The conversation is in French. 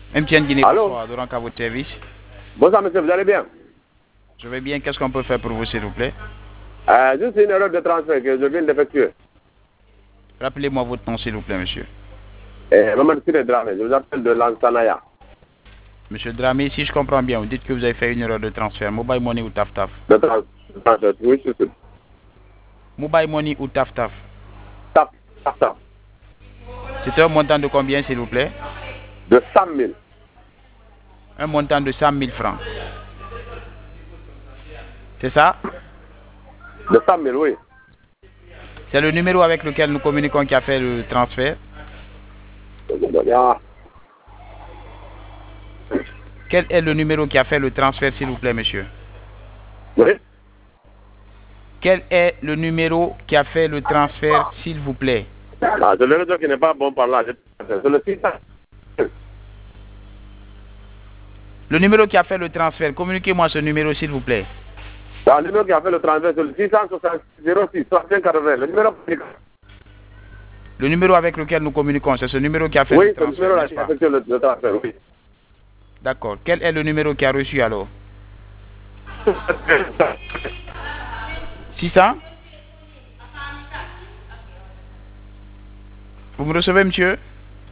MTN Guinée, Allô? bonsoir, Doran à votre service. Bonsoir, monsieur, vous allez bien? Je vais bien, qu'est-ce qu'on peut faire pour vous, s'il vous plaît? Juste une erreur de transfert que je viens d'effectuer. Rappelez-moi votre nom, s'il vous plaît, monsieur. Maman Sire Dramé, je vous appelle de Lansanaya. Monsieur Dramé, si je comprends bien, vous dites que vous avez fait une erreur de transfert. Mobile Money ou Taf Taf? De transfert, oui, c'est ça. Mobile Money ou Taf Taf? Tap, tap, tap. C'était un montant de combien, s'il vous plaît? De 100 000. Un montant de 100 000 francs. C'est ça? De 100 000, oui. C'est le numéro avec lequel nous communiquons qui a fait le transfert. Ah, Quel est le numéro qui a fait le transfert, s'il vous plaît, monsieur? oui. Quel est le numéro qui a fait le transfert, s'il vous plaît? Ah, c'est le réseau qui n'est pas bon par là. C'est le 600. Le numéro qui a fait le transfert, communiquez-moi ce numéro, s'il vous plaît. Le numéro qui a fait le transfert, c'est le 606 6580. Le numéro. Le numéro avec lequel nous communiquons, c'est ce numéro qui a fait Oui, le c'est le transfert, numéro là n'est-ce qui a pas? effectué le transfert, oui. D'accord. Quel est le numéro qui a reçu alors? 600? Vous me recevez, monsieur?